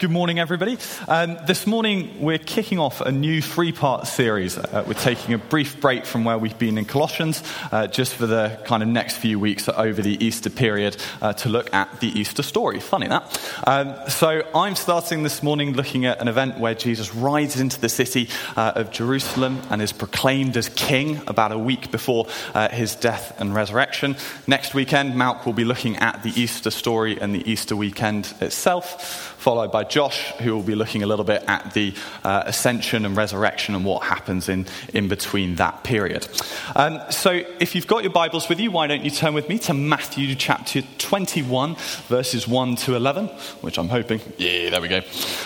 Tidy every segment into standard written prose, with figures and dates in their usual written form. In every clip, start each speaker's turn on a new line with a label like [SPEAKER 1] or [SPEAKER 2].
[SPEAKER 1] Good morning, everybody. This morning, we're kicking off a new three-part series. We're taking a brief break from where we've been in Colossians, just for the kind of next few weeks over the Easter period, to look at the Easter story. Funny that. So I'm starting this morning looking at an event where Jesus rides into the city of Jerusalem and is proclaimed as king about a week before his death and resurrection. Next weekend, Malk will be looking at the Easter story and the Easter weekend itself, followed by Josh, who will be looking a little bit at the ascension and resurrection and what happens in between that period. So if you've got your Bibles with you, why don't you turn with me to Matthew chapter 21, verses 1 to 11, which I'm hoping, there we go.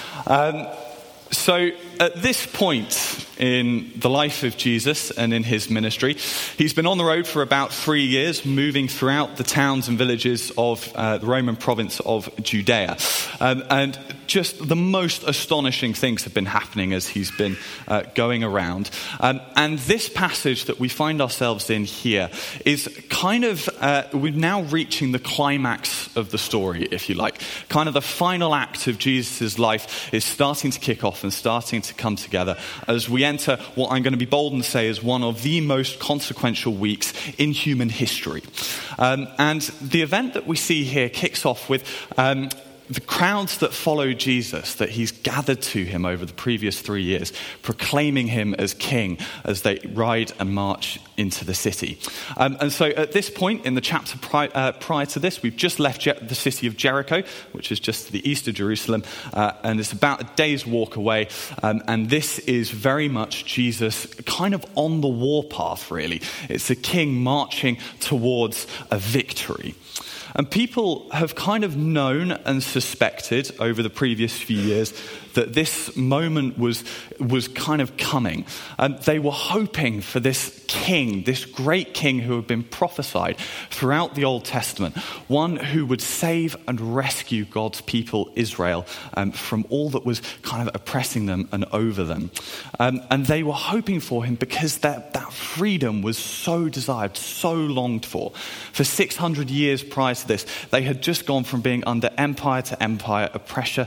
[SPEAKER 1] So at this point in the life of Jesus and in his ministry, he's been on the road for about 3 years, moving throughout the towns and villages of the Roman province of Judea. And just the most astonishing things have been happening as he's been going around. And this passage that we find ourselves in here is kind of, we're now reaching the climax of the story, if you like. Kind of the final act of Jesus' life is starting to kick off and starting to come together as we enter what I'm going to be bold and say is one of the most consequential weeks in human history. And the event that we see here kicks off with the crowds that follow Jesus, that he's gathered to him over the previous 3 years, proclaiming him as king as they ride and march into the city. And so at this point in the chapter prior to this, we've just left the city of Jericho, which is just to the east of Jerusalem, and it's about a day's walk away. And this is very much Jesus kind of on the warpath, really. It's a king marching towards a victory. And people have kind of known and suspected over the previous few years that this moment was kind of coming. They were hoping for this king, this great king who had been prophesied throughout the Old Testament, one who would save and rescue God's people, Israel, from all that was kind of oppressing them and over them. And they were hoping for him because that freedom was so desired, so longed for. For 600 years prior to this, they had just gone from being under empire to empire, oppressor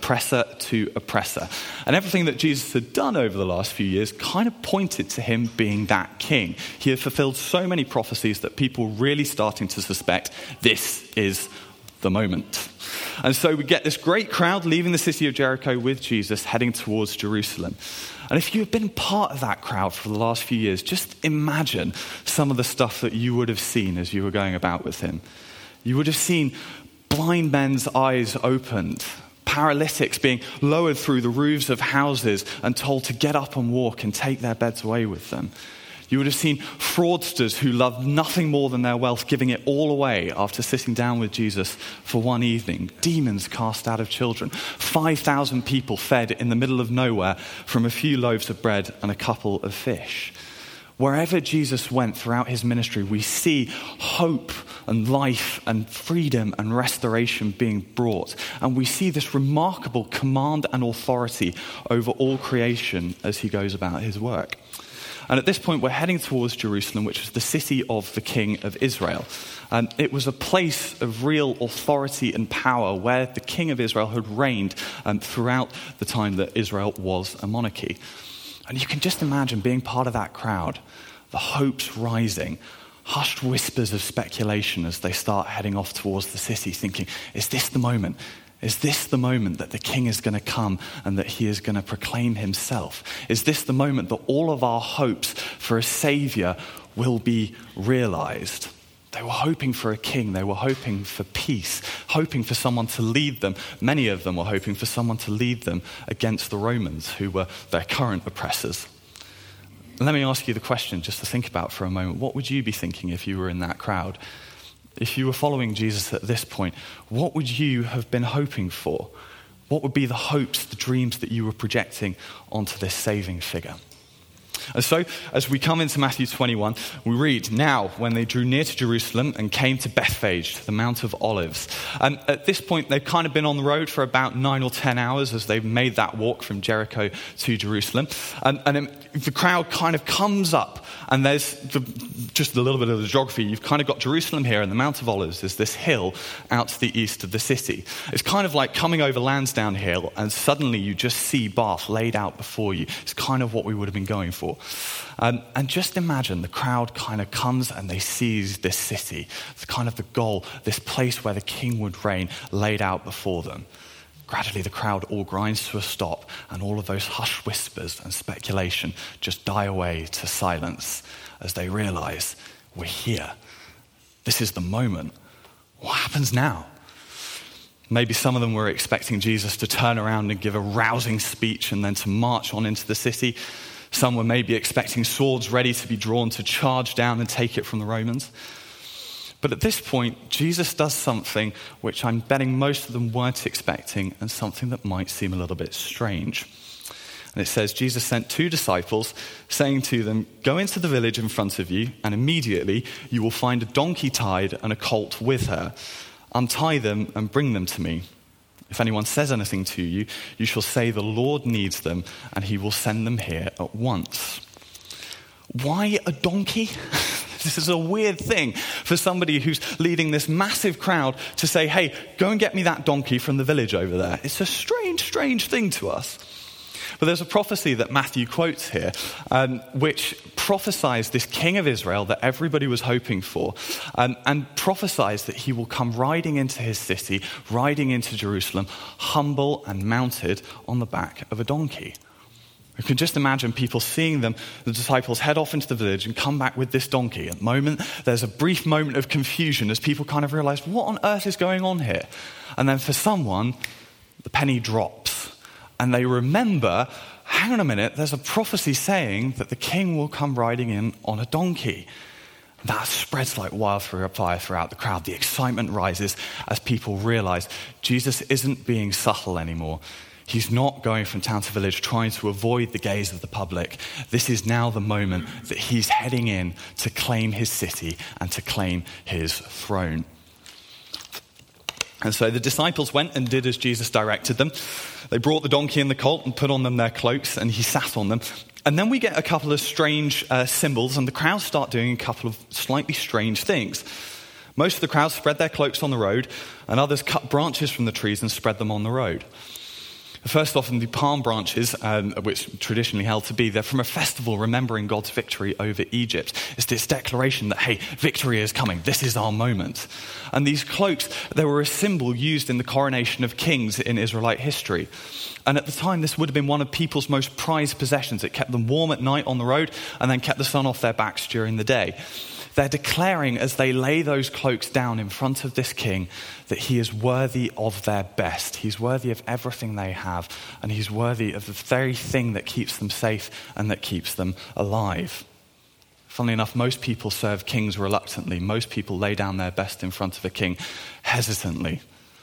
[SPEAKER 1] to oppressor. And everything that Jesus had done over the last few years kind of pointed to him being that king. He had fulfilled so many prophecies that people really starting to suspect this is the moment. And so we get this great crowd leaving the city of Jericho with Jesus, heading towards Jerusalem. And if you've been part of that crowd for the last few years, just imagine some of the stuff that you would have seen as you were going about with him. You would have seen blind men's eyes opened, paralytics being lowered through the roofs of houses and told to get up and walk and take their beds away with them. You would have seen fraudsters who loved nothing more than their wealth, giving it all away after sitting down with Jesus for one evening. Demons cast out of children. 5,000 people fed in the middle of nowhere from a few loaves of bread and a couple of fish. Wherever Jesus went throughout his ministry, we see hope and life and freedom and restoration being brought. And we see this remarkable command and authority over all creation as he goes about his work. And at this point, we're heading towards Jerusalem, which was the city of the King of Israel. And it was a place of real authority and power where the King of Israel had reigned throughout the time that Israel was a monarchy. And you can just imagine being part of that crowd, the hopes rising, hushed whispers of speculation as they start heading off towards the city, thinking, is this the moment? Is this the moment that the king is going to come and that he is going to proclaim himself? Is this the moment that all of our hopes for a savior will be realized? They were hoping for a king. They were hoping for peace, hoping for someone to lead them. Many of them were hoping for someone to lead them against the Romans, who were their current oppressors. Let me ask you the question just to think about for a moment. What would you be thinking if you were in that crowd? If you were following Jesus at this point, what would you have been hoping for? What would be the hopes, the dreams that you were projecting onto this saving figure? And so, as we come into Matthew 21, we read, "Now, when they drew near to Jerusalem and came to Bethphage, to the Mount of Olives." And at this point, they've kind of been on the road for about 9 or 10 hours as they've made that walk from Jericho to Jerusalem. And the crowd kind of comes up, and there's just a little bit of the geography. You've kind of got Jerusalem here, and the Mount of Olives is this hill out to the east of the city. It's kind of like coming over Lansdowne Hill, and suddenly you just see Bath laid out before you. It's kind of what we would have been going for. And just imagine the crowd kind of comes and they seize this city. It's kind of the goal, this place where the king would reign, laid out before them. Gradually the crowd all grinds to a stop, and all of those hushed whispers and speculation just die away to silence as they realize, we're here. This is the moment. What happens now? Maybe some of them were expecting Jesus to turn around and give a rousing speech and then to march on into the city. Some were maybe expecting swords ready to be drawn to charge down and take it from the Romans. But at this point, Jesus does something which I'm betting most of them weren't expecting, and something that might seem a little bit strange. And it says, Jesus sent 2 disciples, saying to them, "Go into the village in front of you, and immediately you will find a donkey tied and a colt with her. Untie them and bring them to me. If anyone says anything to you, you shall say the Lord needs them, and he will send them here at once." Why a donkey? This is a weird thing for somebody who's leading this massive crowd to say, "Hey, go and get me that donkey from the village over there." It's a strange thing to us. But there's a prophecy that Matthew quotes here, which prophesies this king of Israel that everybody was hoping for, and prophesies that he will come riding into his city, riding into Jerusalem, humble and mounted on the back of a donkey. You can just imagine people seeing them, the disciples, head off into the village and come back with this donkey. At the moment, there's a brief moment of confusion as people kind of realize, what on earth is going on here? And then for someone, the penny drops. And they remember, hang on a minute, there's a prophecy saying that the king will come riding in on a donkey. That spreads like wildfire throughout the crowd. The excitement rises as people realize Jesus isn't being subtle anymore. He's not going from town to village trying to avoid the gaze of the public. This is now the moment that he's heading in to claim his city and to claim his throne. And so the disciples went and did as Jesus directed them. They brought the donkey and the colt and put on them their cloaks, and he sat on them. And then we get a couple of strange symbols, and the crowd start doing a couple of slightly strange things. Most of the crowd spread their cloaks on the road, and others cut branches from the trees and spread them on the road. First off, the palm branches, which traditionally held to be, they're from a festival remembering God's victory over Egypt. It's this declaration that, hey, victory is coming. This is our moment. And these cloaks, they were a symbol used in the coronation of kings in Israelite history. And at the time, this would have been one of people's most prized possessions. It kept them warm at night on the road and then kept the sun off their backs during the day. They're declaring as they lay those cloaks down in front of this king that he is worthy of their best. He's worthy of everything they have, and he's worthy of the very thing that keeps them safe and that keeps them alive. Funnily enough, most people serve kings reluctantly. Most people lay down their best in front of a king hesitantly.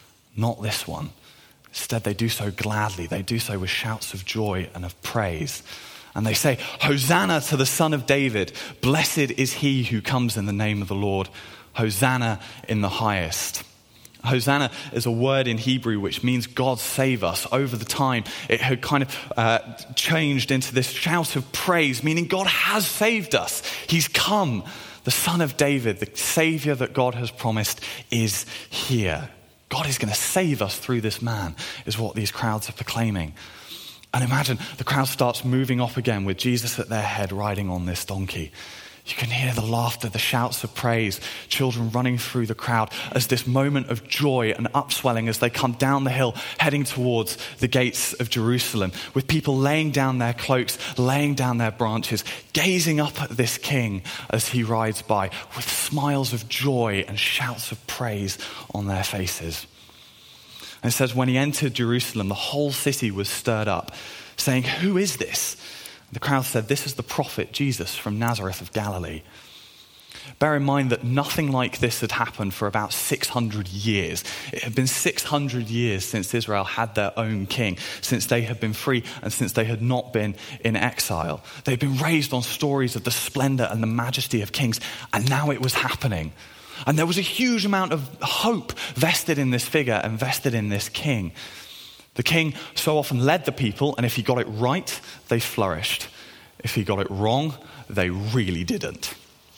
[SPEAKER 1] Not this one. Instead, they do so gladly. They do so with shouts of joy and of praise. And they say, "Hosanna to the Son of David. Blessed is he who comes in the name of the Lord. Hosanna in the highest." Hosanna is a word in Hebrew which means God save us. Over the time, it had kind of changed into this shout of praise, meaning God has saved us. He's come. The Son of David, the Savior that God has promised, is here. God is going to save us through this man, is what these crowds are proclaiming. And imagine the crowd starts moving off again with Jesus at their head riding on this donkey. You can hear the laughter, the shouts of praise, children running through the crowd as this moment of joy and upswelling as they come down the hill heading towards the gates of Jerusalem, with people laying down their cloaks, laying down their branches, gazing up at this king as he rides by with smiles of joy and shouts of praise on their faces. And it says, when he entered Jerusalem, the whole city was stirred up, saying, "Who is this?" The crowd said, "This is the prophet Jesus from Nazareth of Galilee." Bear in mind that nothing like this had happened for about 600 years. It had been 600 years since Israel had their own king, since they had been free and since they had not been in exile. They'd been raised on stories of the splendor and the majesty of kings, and now it was happening. And there was a huge amount of hope vested in this figure and vested in this king. The king so often led the people, and if he got it right, they flourished. If he got it wrong, they really didn't.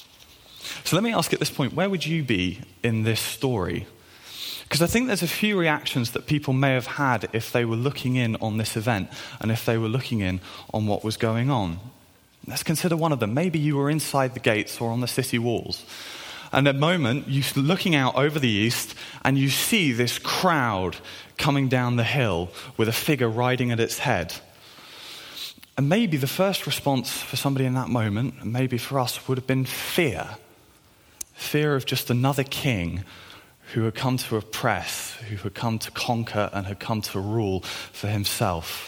[SPEAKER 1] So let me ask at this point, where would you be in this story? Because I think there's a few reactions that people may have had if they were looking in on this event and if they were looking in on what was going on. Let's consider one of them. Maybe you were inside the gates or on the city walls. And at the moment, you're looking out over the east and you see this crowd coming down the hill with a figure riding at its head. And maybe the first response for somebody in that moment, and maybe for us, would have been fear. Fear of just another king who had come to oppress, who had come to conquer and had come to rule for himself.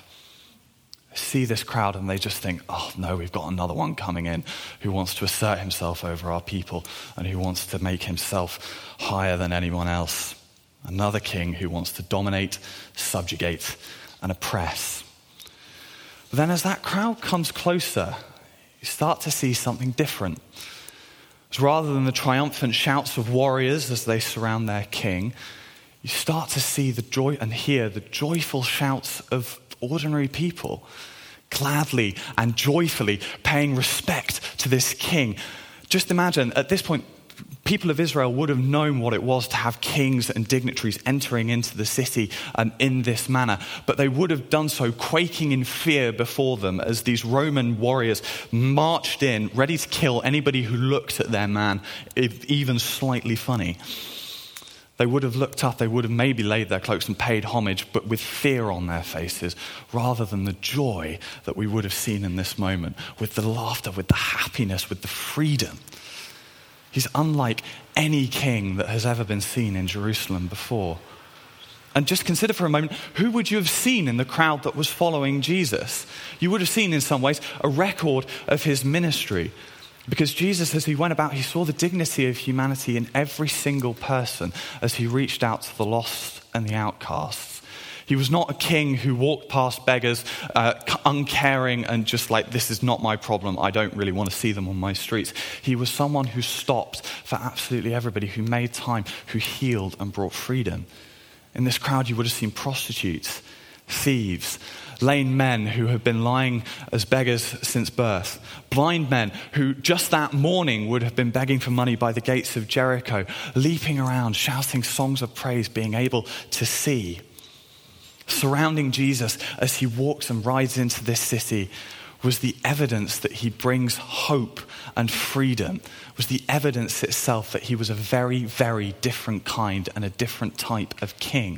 [SPEAKER 1] See this crowd and they just think, oh no, we've got another one coming in who wants to assert himself over our people and who wants to make himself higher than anyone else. Another king who wants to dominate, subjugate, and oppress. But then as that crowd comes closer, you start to see something different. Rather than the triumphant shouts of warriors as they surround their king, you start to see the joy and hear the joyful shouts of ordinary people, gladly and joyfully paying respect to this king. Just imagine, at this point, people of Israel would have known what it was to have kings and dignitaries entering into the city in this manner, but they would have done so quaking in fear before them as these Roman warriors marched in, ready to kill anybody who looked at their man, if even slightly funny. They would have looked up, they would have maybe laid their cloaks and paid homage, but with fear on their faces, rather than the joy that we would have seen in this moment, with the laughter, with the happiness, with the freedom. He's unlike any king that has ever been seen in Jerusalem before. And just consider for a moment, who would you have seen in the crowd that was following Jesus? You would have seen in some ways a record of his ministry. Because Jesus, as he went about, he saw the dignity of humanity in every single person as he reached out to the lost and the outcasts. He was not a king who walked past beggars, uncaring and just like, this is not my problem, I don't really want to see them on my streets. He was someone who stopped for absolutely everybody, who made time, who healed and brought freedom. In this crowd, you would have seen prostitutes, thieves, lame men who had been lying as beggars since birth, blind men who just that morning would have been begging for money by the gates of Jericho, leaping around, shouting songs of praise, being able to see. Surrounding Jesus as he walks and rides into this city was the evidence that he brings hope and freedom, was the evidence itself that he was a very, very different kind and a different type of king.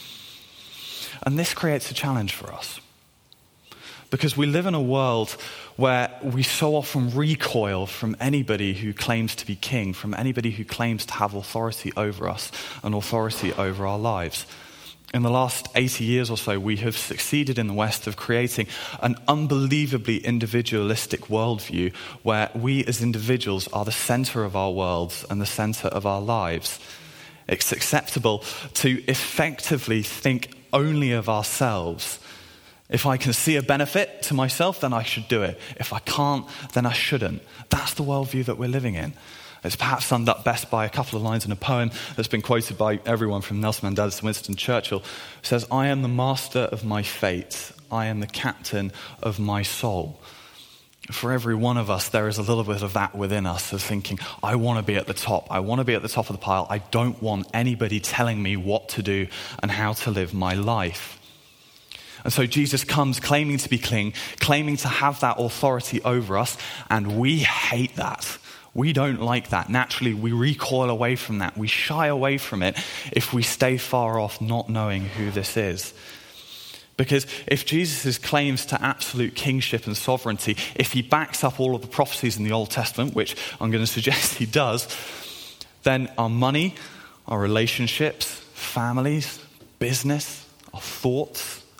[SPEAKER 1] And this creates a challenge for us, because we live in a world where we so often recoil from anybody who claims to be king, from anybody who claims to have authority over us and authority over our lives. In the last 80 years or so, we have succeeded in the West of creating an unbelievably individualistic worldview where we as individuals are the center of our worlds and the center of our lives. It's acceptable to effectively think only of ourselves. If I can see a benefit to myself, then I should do it. If I can't, then I shouldn't. That's the worldview that we're living in. It's perhaps summed up best by a couple of lines in a poem that's been quoted by everyone from Nelson Mandela to Winston Churchill. It says, "I am the master of my fate. I am the captain of my soul." For every one of us, there is a little bit of that within us, of thinking, I want to be at the top. I want to be at the top of the pile. I don't want anybody telling me what to do and how to live my life. And so Jesus comes claiming to be king, claiming to have that authority over us, and we hate that. We don't like that. Naturally, we recoil away from that. We shy away from it if we stay far off, not knowing who this is. Because if Jesus' claims to absolute kingship and sovereignty, if he backs up all of the prophecies in the Old Testament, which I'm going to suggest he does, then our money, our relationships, families, business, our thoughts,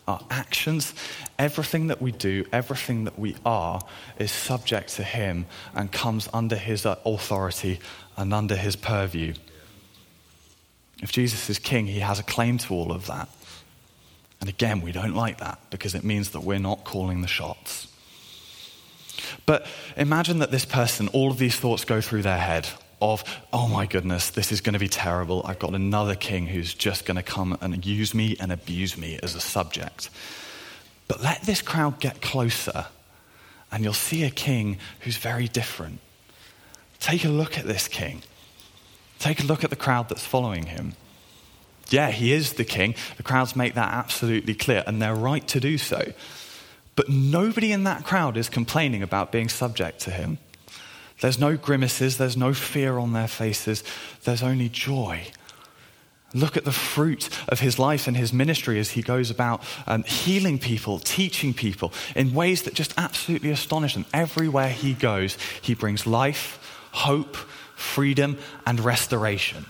[SPEAKER 1] our actions, everything that we do, everything that we are is subject to him and comes under his authority and under his purview. If Jesus is king, he has a claim to all of that. And again, we don't like that because it means that we're not calling the shots. But imagine that this person, all of these thoughts go through their head of, oh my goodness, this is going to be terrible. I've got another king who's just going to come and use me and abuse me as a subject. But let this crowd get closer and you'll see a king who's very different. Take a look at this king. Take a look at the crowd that's following him. Yeah, he is the king. The crowds make that absolutely clear, and they're right to do so. But nobody in that crowd is complaining about being subject to him. There's no grimaces, there's no fear on their faces, there's only joy. Look at the fruit of his life and his ministry as he goes about healing people, teaching people in ways that just absolutely astonish them. Everywhere he goes, he brings life, hope, freedom, and restoration.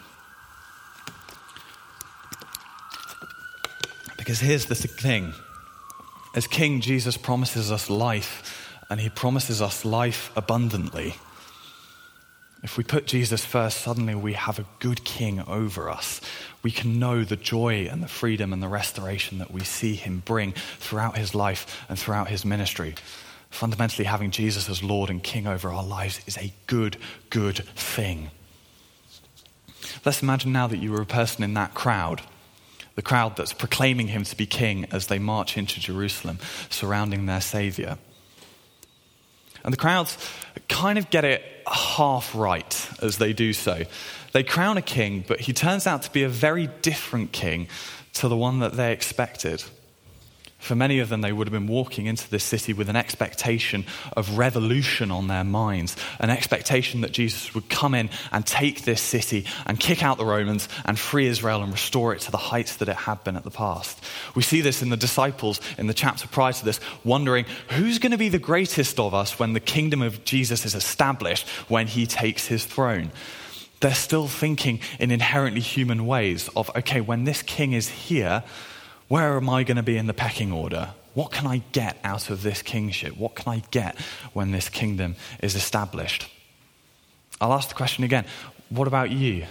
[SPEAKER 1] Because here's the thing. As King, Jesus promises us life, and he promises us life abundantly. If we put Jesus first, suddenly we have a good king over us. We can know the joy and the freedom and the restoration that we see him bring throughout his life and throughout his ministry. Fundamentally, having Jesus as Lord and King over our lives is a good thing. Let's imagine now that you were a person in that crowd, the crowd that's proclaiming him to be king as they march into Jerusalem, surrounding their Savior. And the crowds kind of get it half right as they do so. They crown a king, but he turns out to be a very different king to the one that they expected. For many of them, they would have been walking into this city with an expectation of revolution on their minds, an expectation that Jesus would come in and take this city and kick out the Romans and free Israel and restore it to the heights that it had been at the past. We see this in the disciples in the chapter prior to this, wondering who's going to be the greatest of us when the kingdom of Jesus is established, when he takes his throne. They're still thinking in inherently human ways of, okay, when this king is here, where am I going to be in the pecking order? What can I get out of this kingship? What can I get when this kingdom is established? I'll ask the question again. What about you?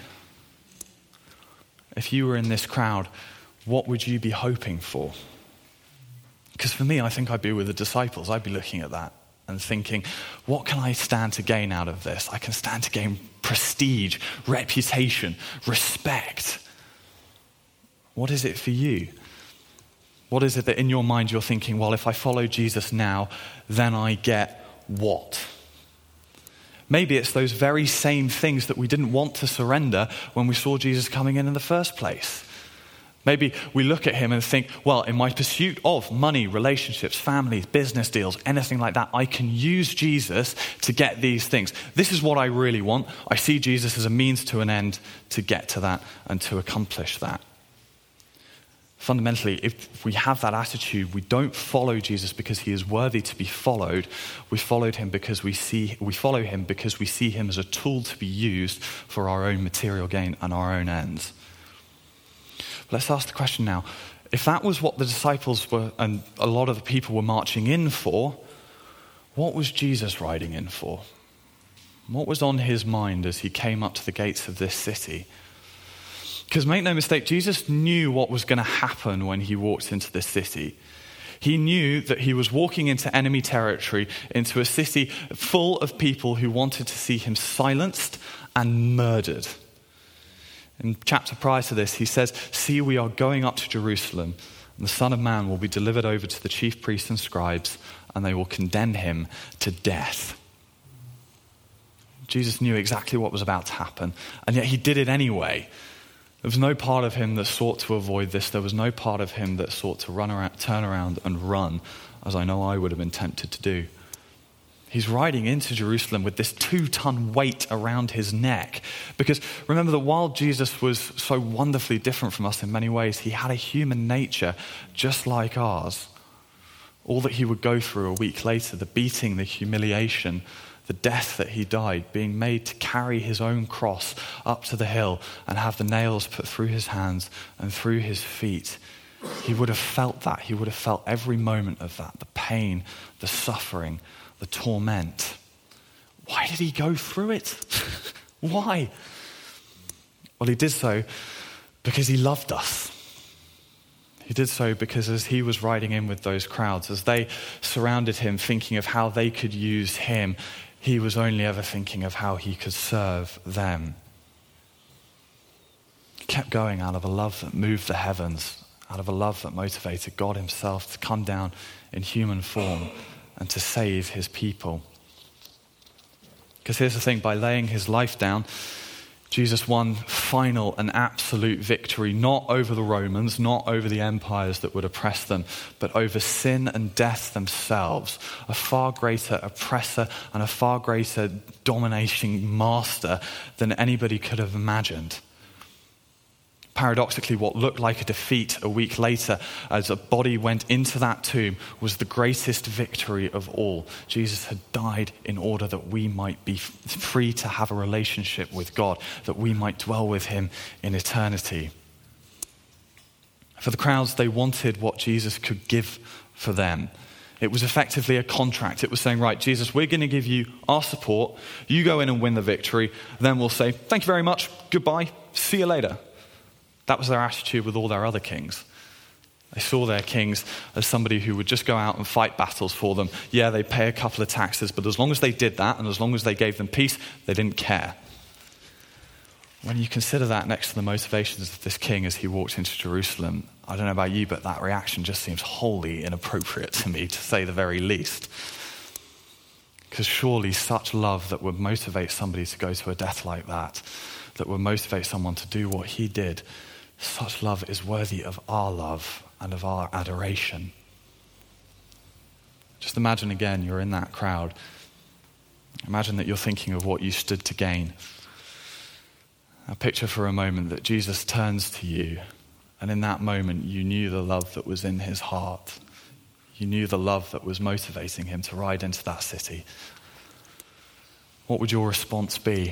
[SPEAKER 1] If you were in this crowd, what would you be hoping for? Because for me, I think I'd be with the disciples. I'd be looking at that and thinking, what can I stand to gain out of this? I can stand to gain prestige, reputation, respect. What is it for you? What is it that in your mind you're thinking, well, if I follow Jesus now, then I get what? Maybe it's those very same things that we didn't want to surrender when we saw Jesus coming in the first place. Maybe we look at him and think, well, in my pursuit of money, relationships, families, business deals, anything like that, I can use Jesus to get these things. This is what I really want. I see Jesus as a means to an end to get to that and to accomplish that. Fundamentally, if we have that attitude, we don't follow Jesus because he is worthy to be followed. We follow him because we see him as a tool to be used for our own material gain and our own ends. Let's ask the question now. If that was what the disciples were and a lot of the people were marching in for, what was Jesus riding in for? What was on his mind as he came up to the gates of this city? Because make no mistake, Jesus knew what was going to happen when he walked into this city. He knew that he was walking into enemy territory, into a city full of people who wanted to see him silenced and murdered. In chapter prior to this, he says, "See, we are going up to Jerusalem, and the Son of Man will be delivered over to the chief priests and scribes, and they will condemn him to death." Jesus knew exactly what was about to happen, and yet he did it anyway. There was no part of him that sought to avoid this. There was no part of him that sought to turn around and run, as I know I would have been tempted to do. He's riding into Jerusalem with this 2-ton weight around his neck. Because remember that while Jesus was so wonderfully different from us in many ways, he had a human nature just like ours. All that he would go through a week later, the beating, the humiliation, the death that he died, being made to carry his own cross up to the hill and have the nails put through his hands and through his feet. He would have felt that. He would have felt every moment of that, the pain, the suffering, the torment. Why did he go through it? Why? Well, he did so because he loved us. He did so because as he was riding in with those crowds, as they surrounded him thinking of how they could use him, he was only ever thinking of how he could serve them. He kept going out of a love that moved the heavens, out of a love that motivated God himself to come down in human form and to save his people. Because here's the thing, by laying his life down, Jesus won final and absolute victory, not over the Romans, not over the empires that would oppress them, but over sin and death themselves, a far greater oppressor and a far greater dominating master than anybody could have imagined. Paradoxically, what looked like a defeat a week later as a body went into that tomb was the greatest victory of all. Jesus had died in order that we might be free to have a relationship with God, that we might dwell with him in eternity. For the crowds, they wanted what Jesus could give for them. It was effectively a contract. It was saying, right, Jesus, we're going to give you our support. You go in and win the victory. Then we'll say, thank you very much. Goodbye. See you later. That was their attitude with all their other kings. They saw their kings as somebody who would just go out and fight battles for them. Yeah, they'd pay a couple of taxes, but as long as they did that and as long as they gave them peace, they didn't care. When you consider that next to the motivations of this king as he walked into Jerusalem, I don't know about you, but that reaction just seems wholly inappropriate to me, to say the very least. Because surely such love that would motivate somebody to go to a death like that would motivate someone to do what he did, such love is worthy of our love and of our adoration. Just imagine again, you're in that crowd. Imagine that you're thinking of what you stood to gain. Now picture for a moment that Jesus turns to you, and in that moment you knew the love that was in his heart. You knew the love that was motivating him to ride into that city. What would your response be?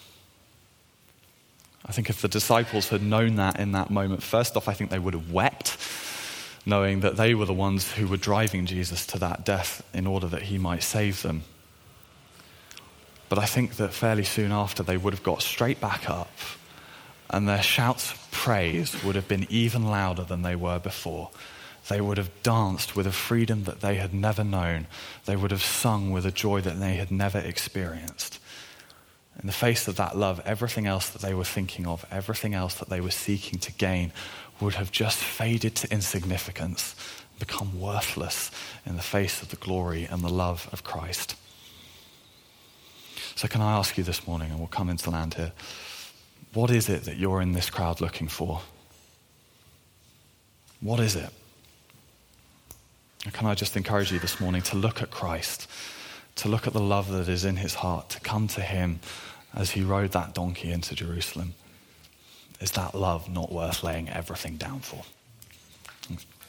[SPEAKER 1] I think if the disciples had known that in that moment, first off, I think they would have wept, knowing that they were the ones who were driving Jesus to that death in order that he might save them. But I think that fairly soon after, they would have got straight back up, and their shouts of praise would have been even louder than they were before. They would have danced with a freedom that they had never known. They would have sung with a joy that they had never experienced. In the face of that love, everything else that they were thinking of, everything else that they were seeking to gain would have just faded to insignificance, become worthless in the face of the glory and the love of Christ. So can I ask you this morning, and we'll come into land here, what is it that you're in this crowd looking for? What is it? And can I just encourage you this morning to look at Christ, to look at the love that is in his heart, to come to him as he rode that donkey into Jerusalem. Is that love not worth laying everything down for? Thanks.